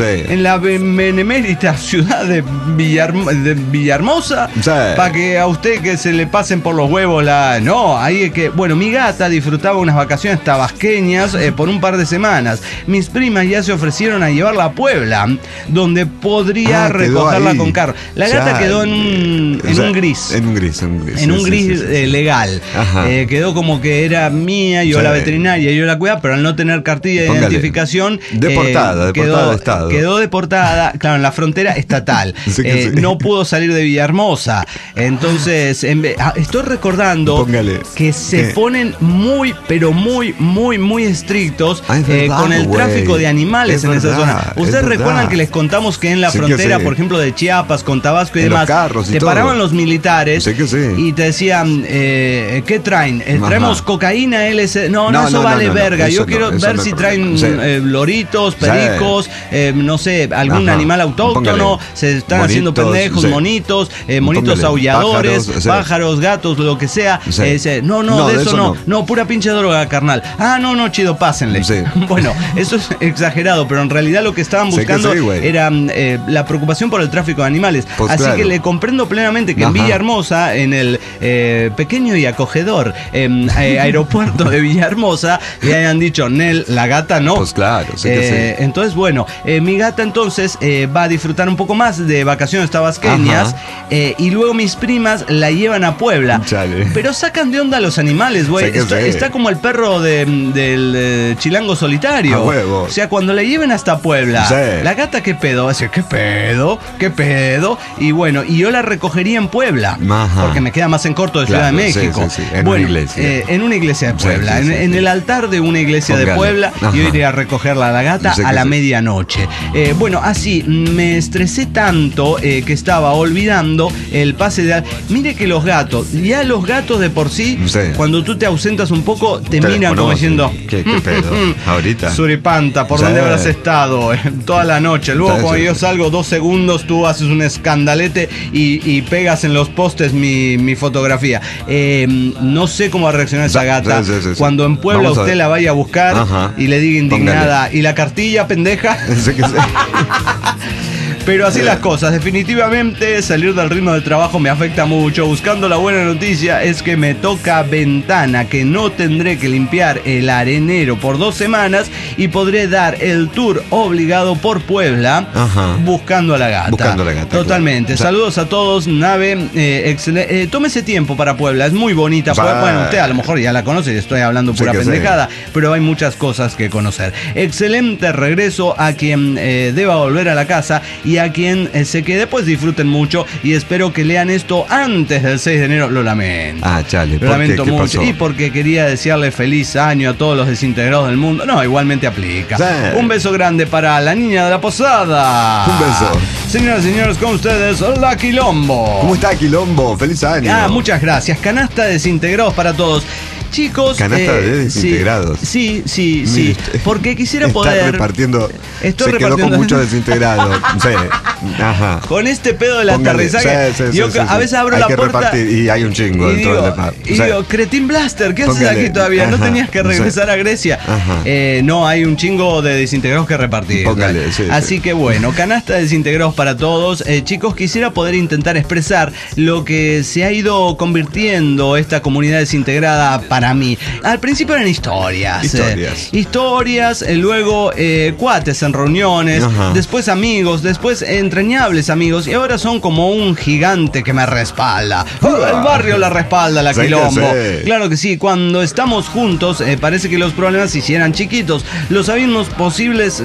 en la benemérita ciudad de Villahermosa, para que a usted que se le pasen por los huevos No, ahí es que... Bueno, mi gata disfrutaba unas vacaciones tabasqueñas por un par de semanas. Mis primas ya se ofrecieron a llevarla a Puebla, donde podría recogerla con carro. La gata quedó en un gris. En un gris legal. Quedó como que era mía, yo la veterinaria, yo la cuidaba, pero al no tener cartilla de identificación... Deportada de Estado. Quedó deportada, claro, en la frontera estatal. No pudo salir de Villahermosa. Entonces, estoy recordando que se ponen muy, pero muy, muy, muy estrictos con el tráfico de animales en esa zona. Ustedes recuerdan que les contamos que en la frontera, por ejemplo, de Chiapas con Tabasco y demás, te paraban los militares y te decían, ¿qué traen? Traemos cocaína, LSD. No, eso vale verga. Yo quiero ver si traen loritos, pericos, no sé, algún animal autóctono. Se están haciendo pendejos, monitos aulladores, pájaros, gatos, lo que sea. No, de eso no. No, pura pinche droga, carnal. No, chido, pásenle. Bueno, eso es exagerado, pero en realidad lo que estaban buscando era la preocupación por el tráfico de animales. Así que le comprendo plenamente que en Villahermosa, en el pequeño y acogedor aeropuerto de Villahermosa, le hayan dicho, Nel, la gata no. Entonces, bueno, mi gata entonces va a disfrutar un poco más de vacaciones tabasqueñas y luego mis primas la llevan a Puebla. Pero sacan de onda a los animales, güey. Está como el perro del chilango solitario. O sea, cuando la lleven hasta Puebla, la gata, ¿qué pedo? Va a decir, ¿qué pedo? Y bueno, y yo la recogería en Puebla, porque me queda más en corto de Ciudad de México. En una iglesia. En una iglesia de Puebla. En el altar de una iglesia de Puebla, yo iría a recogerla a la gata a la medianoche. Bueno, así, me estresé tanto que estaba olvidando el pase de... Mire que los gatos de por sí, cuando tú te ausentas un poco, te miran como diciendo... ¿Qué pedo? Ahorita. Suripanta, ¿por dónde habrás estado? Toda la noche. Luego cuando yo salgo 2 segundos, tú haces un escandalete y pegas en los postes mi fotografía. No sé cómo va a reaccionar esa gata. Cuando en Puebla usted la vaya a buscar y le diga indignada, ¿y la cartilla, pendeja? Pero así las cosas, definitivamente salir del ritmo del trabajo me afecta mucho. Buscando la buena noticia es que me toca ventana, que no tendré que limpiar el arenero por 2 semanas y podré dar el tour obligado por Puebla buscando a la gata. Totalmente. Claro. Saludos a todos, nave. Tómese tiempo para Puebla, es muy bonita. Bueno, usted a lo mejor ya la conoce y estoy hablando pura pendejada, pero hay muchas cosas que conocer. Excelente regreso a quien deba volver a la casa y a quien se quede, pues disfruten mucho y espero que lean esto antes del 6 de enero. Lo lamento. Chale, lo lamento mucho. Y porque quería desearle feliz año a todos los desintegrados del mundo. No, igualmente aplica. Un beso grande para la niña de la posada. Un beso. Señoras y señores, con ustedes, la Quilombo. ¿Cómo está, Quilombo? Feliz año. Muchas gracias. Canasta de desintegrados para todos. Chicos, canasta de desintegrados. Sí. Porque quisiera poder. Repartiendo. Se quedó con muchos desintegrados. Con este pedo del aterrizaje. Yo a veces abro la puerta y hay un chingo dentro del mar. Y digo, Cretín Blaster, ¿qué haces aquí todavía? ¿No tenías que regresar a Grecia? No, hay un chingo de desintegrados que repartir. Así que bueno, canasta de desintegrados para todos. Chicos, quisiera poder intentar expresar lo que se ha ido convirtiendo esta comunidad desintegrada para mí. Al principio eran historias, luego cuates en reuniones, después amigos, después entrañables amigos, y ahora son como un gigante que me respalda. El barrio la respalda, la Quilombo. Claro que sí, cuando estamos juntos parece que los problemas se hicieran chiquitos. Los abismos posibles,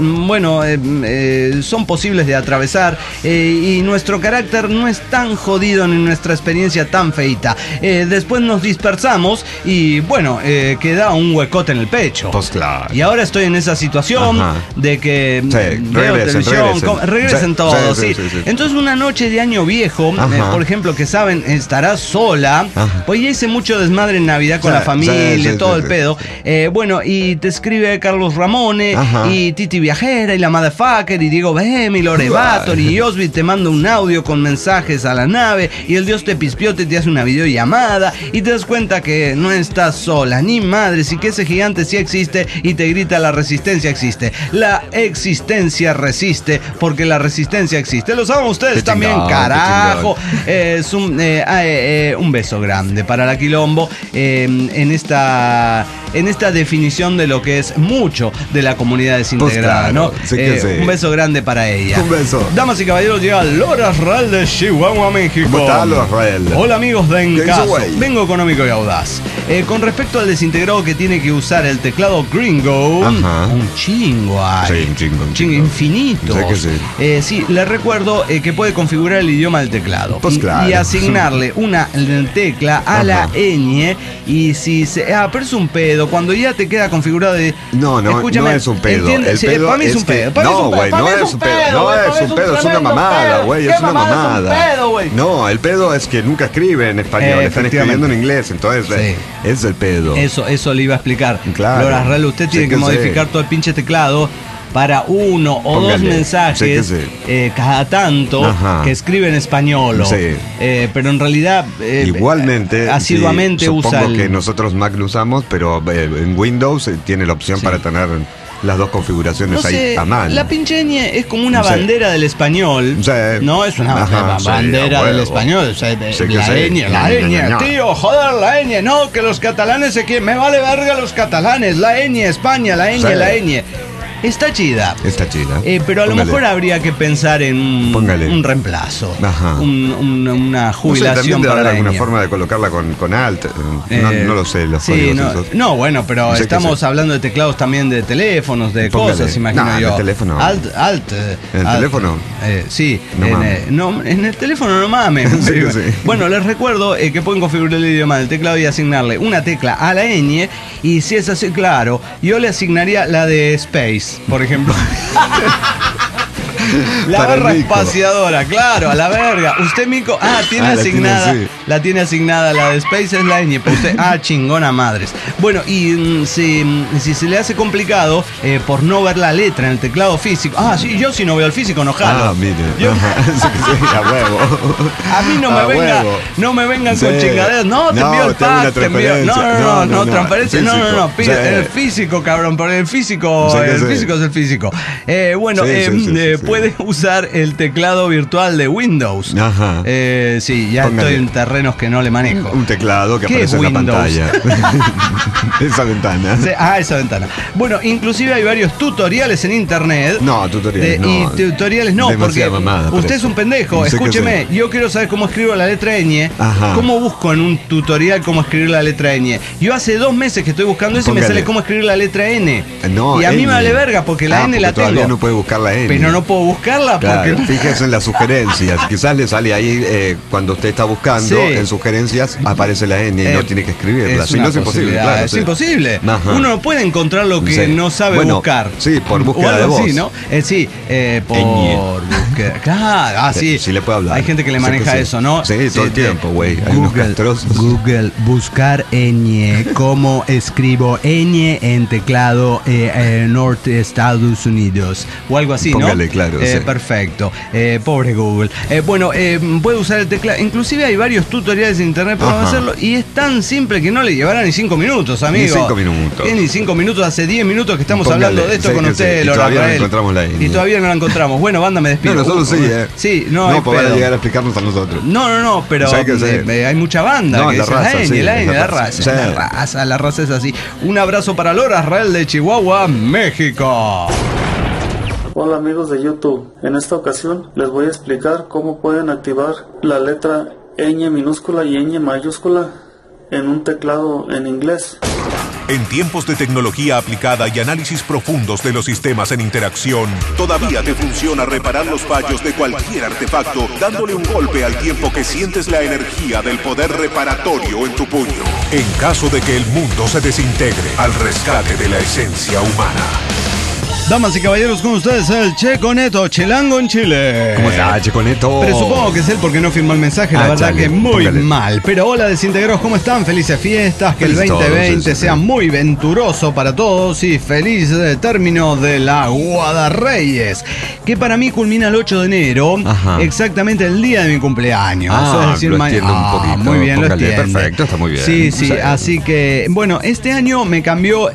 son posibles de atravesar y nuestro carácter no es tan jodido ni nuestra experiencia tan feita. Después nos dispersamos y queda un huecote en el pecho. Pues claro. Y ahora estoy en esa situación de que veo televisión, regresen todos. Sí. Entonces una noche de año viejo, por ejemplo, que saben, estarás sola, pues ya hice mucho desmadre en Navidad con la familia, todo el pedo. Y te escribe Carlos Ramone y Titi Viajera y la Motherfucker y Diego Bem y Lore Bator y Osby te manda un audio con mensajes a la nave y el dios te pispió, te hace una videollamada y te das cuenta que no estás estás sola, ni madre, si que ese gigante sí existe y te grita la resistencia existe. La existencia resiste porque la resistencia existe. Lo saben ustedes también, carajo. Es un beso grande para la Quilombo en esta definición de lo que es mucho de la comunidad desintegrada, pues claro, ¿no? Sí. Un beso grande para ella. Un beso. Damas y caballeros, llega Lora Real de Chihuahua, México. ¿Cómo está, Lora Real? Hola, amigos de Encaso. Vengo económico y audaz. Con respecto al desintegrado que tiene que usar el teclado Gringo, ajá, un chingo hay. Sí, un chingo. Infinito. Sí, le recuerdo que puede configurar el idioma del teclado. Pues claro. Y asignarle una tecla a la ñ. Y si se. Pero es un pedo. Cuando ya te queda configurado de. No, escúchame, no es un pedo. El pedo para mí es un pedo. No, güey, no es un pedo. No es un pedo, es una mamada, güey. Es una mamada. No, el pedo es que nunca escribe en español, están escribiendo en inglés. Entonces, es el pedo. Eso le iba a explicar. Claro. Lora Real, usted tiene que modificar todo el pinche teclado para uno o dos mensajes cada tanto, ajá, que escribe en español. Pero en realidad igualmente asiduamente usa que nosotros Mac lo usamos, pero en Windows tiene la opción para tener las dos configuraciones ahí a mano. La pinche ñ es como una bandera del español. No es una bandera del español. La ñ. Tío, joder, la ñ. No, que los catalanes se quieren. Me vale verga los catalanes. La ñ, España, la ñ. Está chida. Pero a lo mejor habría que pensar en un reemplazo. Ajá. Una jubilación. También debe haber alguna forma de colocarla con Alt. No lo sé, los códigos esos. No, bueno, pero estamos hablando de teclados también de teléfonos, de cosas, imagino yo. En el teléfono. Alt. ¿En el teléfono? Sí. En el teléfono no mames. Bueno, les recuerdo que pueden configurar el idioma del teclado y asignarle una tecla a la ñ. Y si es así, claro, yo le asignaría la de Space, por ejemplo. La barra espaciadora, claro, a la verga. Usted, Mico, tiene asignada. La tiene asignada, la de Space es la ñ. Pero usted, chingona madres. Bueno, y si se le hace complicado por no ver la letra en el teclado físico. Sí, yo si no veo el físico, no jalo. Mire. A huevo. A mí no me vengan con chingaderas. No, te envío el pack, te envío. No, transferencia. No. El físico, cabrón, porque el físico es el físico. Puede usar el teclado virtual de Windows. Ajá. Ya estoy en terrenos que no le manejo. Un teclado que aparece en la pantalla. Esa ventana. Esa ventana. Bueno, inclusive hay varios tutoriales en internet. Tutoriales no. Y tutoriales no, porque usted es un pendejo. Escúcheme, yo quiero saber cómo escribo la letra ñ. Ajá. ¿Cómo busco en un tutorial cómo escribir la letra ñ? Yo hace 2 meses que estoy buscando eso y me sale cómo escribir la letra n. Y a mí me vale verga porque la n la tengo. Todavía no puede buscar la n. Pero no puedo buscarla porque... Fíjese en las sugerencias. Quizás le sale ahí cuando usted está buscando, en sugerencias aparece la n y no tiene que escribirla. Si no es imposible. Claro, es imposible. Uno no puede encontrar lo que no sabe buscar. Sí, por búsqueda de voz. Así, ¿no? Por búsqueda. Claro, sí. Sí le puede hablar. Hay gente que le maneja eso, ¿no? Sí, todo el tiempo, güey. Hay unos castrosos. Google, buscar ñ. ¿Cómo escribo ñ en teclado norte Estados Unidos? O algo así, Póngale, ¿no? Claro, perfecto. Pobre Google. Puede usar el teclado. Inclusive hay varios tutoriales en internet para hacerlo. Y es tan simple que no le llevará ni 5 minutos, amigo. Ni 5 minutos. Ni 5 minutos. Hace 10 minutos que estamos hablando de esto con usted, Lora Real. Todavía no encontramos la ñ. Y todavía no la encontramos. Bueno, banda, me despido. Nosotros sí, Sí, no van a llegar a explicarnos a nosotros. No, pero hay mucha banda que dice la raza es así. Un abrazo para Lora Real de Chihuahua, México. Hola amigos de YouTube, en esta ocasión les voy a explicar cómo pueden activar la letra ñ minúscula y ñ mayúscula en un teclado en inglés. En tiempos de tecnología aplicada y análisis profundos de los sistemas en interacción, todavía te funciona reparar los fallos de cualquier artefacto, dándole un golpe al tiempo que sientes la energía del poder reparatorio en tu puño. En caso de que el mundo se desintegre, al rescate de la esencia humana. Damas y caballeros, con ustedes el Checo Neto, Chilango en Chile. ¿Cómo está, Checo Neto? Presupongo que es él porque no firmó el mensaje, la verdad que muy mal. Pero hola, desintegrados, ¿cómo están? Felices fiestas, que el 2020 sea muy venturoso para todos y feliz término de la Guadarreyes, que para mí culmina el 8 de enero, exactamente el día de mi cumpleaños. Es decir, lo entiendo un poquito. Muy bien, lo entiende. Perfecto, está muy bien. Sí, así que, bueno, este año me cambio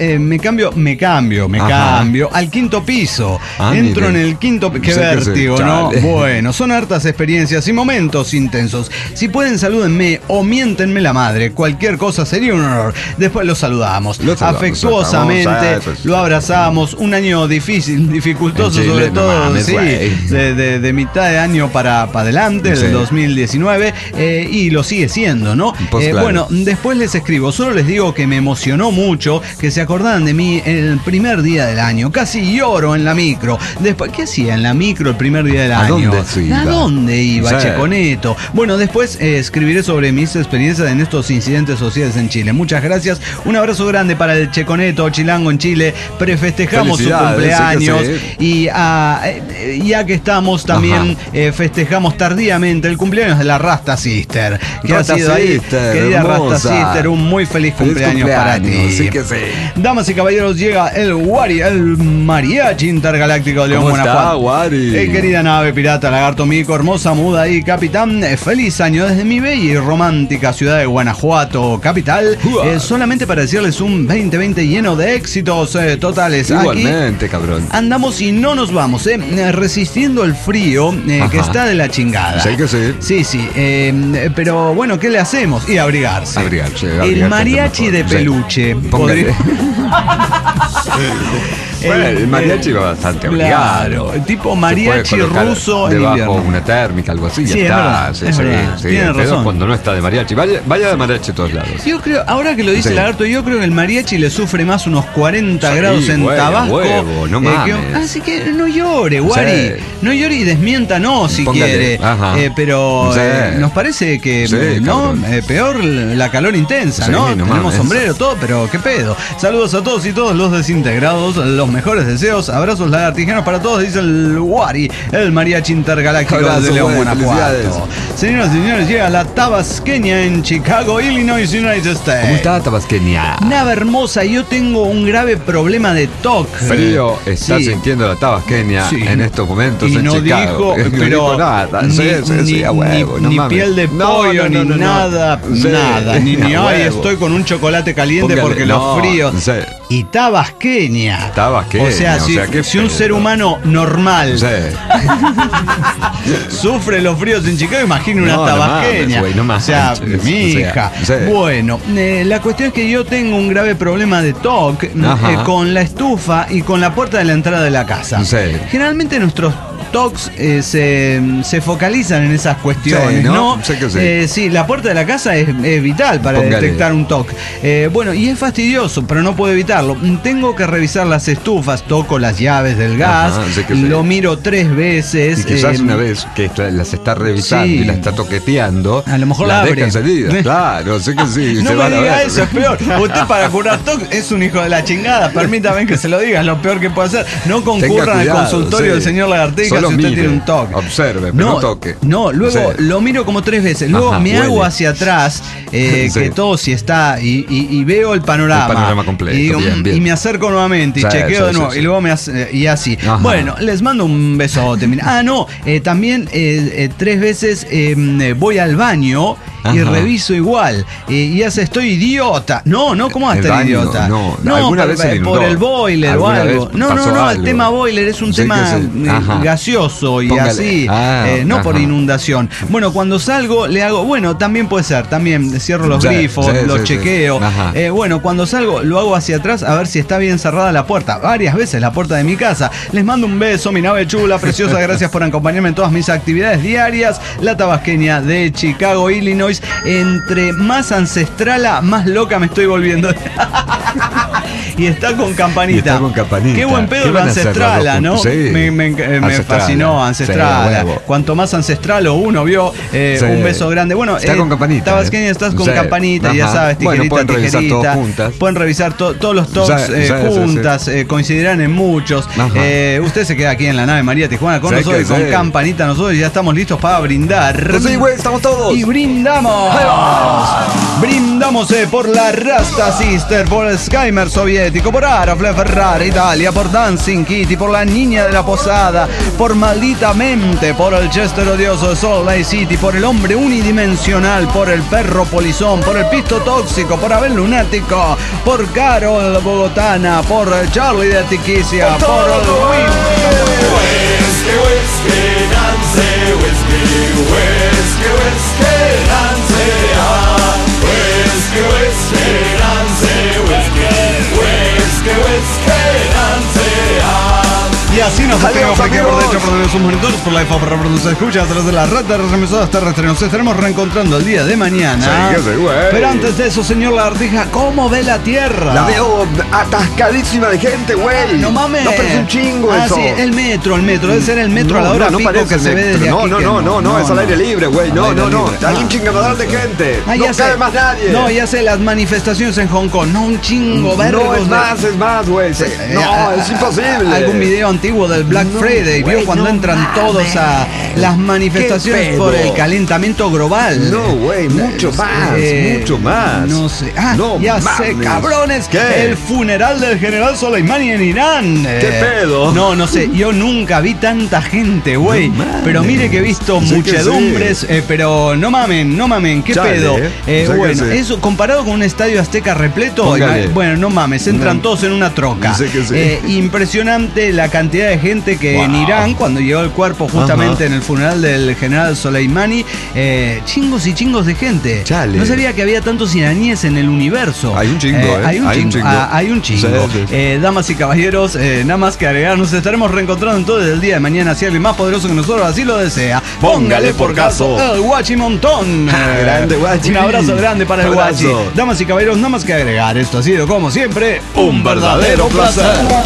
al quinto piso. Entro en el quinto piso. Qué vértigo, ¿no? Bueno, son hartas experiencias y momentos intensos. Si pueden, salúdenme o miéntenme la madre. Cualquier cosa sería un honor. Después lo saludamos. Afectuosamente, lo abrazamos. Un año difícil, dificultoso, Chile, sobre todo, de mitad de año para adelante, del 2019, y lo sigue siendo, ¿no? Claro. Bueno, después les escribo. Solo les digo que me emocionó mucho que se acordaran de mí el primer día del año. Casi lloro en la micro. Después, ¿qué hacía en la micro el primer día del año? ¿A dónde iba, Checo Neto? Bueno, después escribiré sobre mis experiencias en estos incidentes sociales en Chile. Muchas gracias. Un abrazo grande para el Checo Neto, Chilango en Chile. Prefestejamos su cumpleaños. Y ya que estamos, también festejamos tardíamente el cumpleaños de la Rasta Sister. Que Rasta ha sido Sister, ahí, querida hermosa. Rasta Sister, un muy feliz cumpleaños para ti. Sí que sí. Damas y caballeros, llega el Wari, el mariachi intergaláctico de León, Guanajuato. Querida nave pirata, lagarto mico, hermosa, muda y capitán, feliz año desde mi bella y romántica ciudad de Guanajuato, capital. Solamente para decirles un 2020 lleno de éxitos totales. Igualmente, aquí cabrón. andamos y no nos vamos, resistiendo el frío que está de la chingada. Sí que sí. Sí, pero bueno, ¿qué le hacemos? Y abrigarse. El mariachi de peluche. Bueno, el mariachi va bastante obligado. Claro, tipo mariachi ruso en debajo una térmica, algo así, ya está. Tiene razón. Cuando no está de mariachi, vaya de mariachi a todos lados. Yo creo, ahora que lo dice Lagarto, yo creo que el mariachi le sufre más unos 40 grados en Tabasco. No mames. Así que no llore, Wari. No llore y desmiéntanos si quiere. Pero nos parece que peor la calor intensa, ¿no? Tenemos sombrero, todo, pero qué pedo. Saludos a todos y todos los desintegrados, los mejores deseos, abrazos lagartijanos para todos, dice el Wari, el mariachi intergaláctico de León, Guanajuato. Señoras y señores, llega la tabasqueña en Chicago, Illinois, United States. ¿Cómo está tabasqueña? Nava hermosa, yo tengo un grave problema de TOC. Frío está sintiendo la tabasqueña en estos momentos y en Chicago. Pero no dijo nada. Ni piel de pollo, ni nada. Ni ay, estoy con un chocolate caliente porque los fríos. Y tabasqueña. O sea, si un ser humano normal sufre los fríos en Chicago, imagino una tabasqueña. O sea, mi hija. Bueno, la cuestión es que yo tengo un grave problema de TOC con la estufa y con la puerta de la entrada de la casa. Generalmente nuestros TOCs se focalizan en esas cuestiones, ¿no? Sí, la puerta de la casa es vital para detectar un TOC. Bueno, y es fastidioso, pero no puedo evitarlo. Tengo que revisar las estufas, toco las llaves del gas, lo miro 3 veces. Y quizás una vez que las está revisando y la está toqueteando, a lo mejor la abre. Deja encendidas. Claro, sé que sí. No me diga eso, es peor. Usted para curar TOC es un hijo de la chingada. Permítame que se lo diga, es lo peor que puede hacer. No concurran al consultorio del señor Lagarteca si usted tiene un TOC. Observe, pero no toque. No, luego lo miro como 3 veces. Luego me hago hacia atrás, que todo si está, y veo el panorama. El panorama completo. Y me acerco nuevamente y chequeo de nuevo. Y luego y así. Bueno, les mando un besote. También 3 veces voy al baño y reviso igual. Y estoy idiota. No, ¿cómo vas a estar idiota? No, por el boiler o algo. No, el tema boiler es un tema gaseoso y así, no por inundación. Bueno, cuando salgo le hago, también puede ser, también cierro los grifos, los chequeo. Bueno, cuando salgo lo hago hacia atrás a ver si está bien cerrada la puerta. Varias veces la puerta de mi casa. Les mando un beso, mi nave chula, preciosa. Gracias por acompañarme en todas mis actividades diarias. La tabasqueña de Chicago, Illinois. Entre más ancestrala, más loca me estoy volviendo. Y está con campanita. Qué buen pedo lo Ancestrala, ¿no? Sí. Me fascinó Ancestrala. Sí, cuanto más Ancestral o uno vio, sí. Un beso grande. Bueno, está con campanita. Estás con campanita, ya sabes, tijerita, bueno, tijerita. Pueden revisar todos los talks juntas, coincidirán en muchos. Usted se queda aquí en la nave María Tijuana con nosotros y con campanita. Nosotros ya estamos listos para brindar. Sí, güey, estamos todos. Y brindamos. Brindamos por la Rasta Sister, por el Skymer soviético, por Arafle Ferrari Italia, por Dancing Kitty, por la Niña de la Posada, por Maldita Mente, por el Chester odioso de Salt Lake City, por el Hombre Unidimensional, por el Perro Polizón, por el Pisto Tóxico, por Abel Lunático, por Carol Bogotana, por Charlie de Tiquicia, por el Y así nos despedimos por aquí por dentro, por sus monitores, por la IFA, por donde se escucha a través de las redes remisoras terrestres. Nos estaremos reencontrando el día de mañana. Sí, pero antes de eso, señor Lagartija, ¿cómo ve la Tierra? La veo atascadísima de gente, güey. No mames. No, pero es un chingo eso. Sí, el metro. Debe ser el metro a la hora pico que se ve desde aquí. No, es al aire libre, güey. No. Hay un chingador de gente. No cabe más nadie. No, ya sé, las manifestaciones en Hong Kong. No, un chingo, vergos. No, es más, güey. No, es imposible. Algún video antiguo del Black Friday, vio cuando entran todos a las manifestaciones por el calentamiento global. No, güey, mucho más. No sé. Sé, cabrones. ¿Qué? El funeral del general Soleimani en Irán. ¿Qué pedo? No sé, yo nunca vi tanta gente, güey. Pero mire que he visto muchedumbres, pero no mamen, ¿qué pedo? Bueno, eso comparado con un estadio Azteca repleto, bueno, no mames, entran todos en una troca. Impresionante la cantidad de gente que en Irán, cuando llegó el cuerpo justamente en el funeral del general Soleimani, chingos y chingos de gente. Chale. No sabía que había tantos iraníes en el universo. Hay un chingo, Hay un chingo. Sí. Damas y caballeros, nada más que agregar, nos estaremos reencontrando entonces el día de mañana, si alguien más poderoso que nosotros así lo desea. Póngale por caso el Guachi Montón. Grande Guachi. Un abrazo grande para el Guachi. Damas y caballeros, nada más que agregar, esto ha sido como siempre un verdadero placer.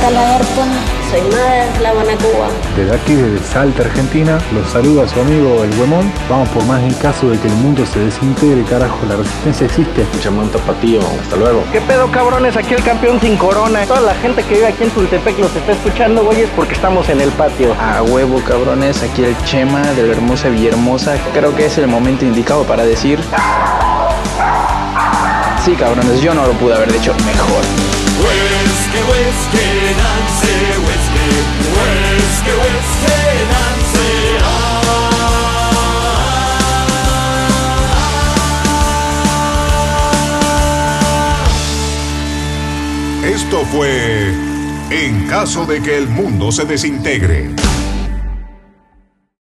Soy Mada, La Habana, Cuba. Desde aquí, desde Salta, Argentina, los saluda su amigo el Huemón. Vamos por más en caso de que el mundo se desintegre, carajo, la resistencia existe. Escuchamos un tapatío, hasta luego. ¿Qué pedo, cabrones? Aquí el campeón sin corona. Toda la gente que vive aquí en Tultepec los está escuchando, güeyes, porque estamos en el patio. A huevo, cabrones, aquí el Chema de la hermosa Villahermosa. Creo que es el momento indicado para decir... Sí, cabrones, yo no lo pude haber dicho mejor. Esto fue En caso de que el mundo se desintegre.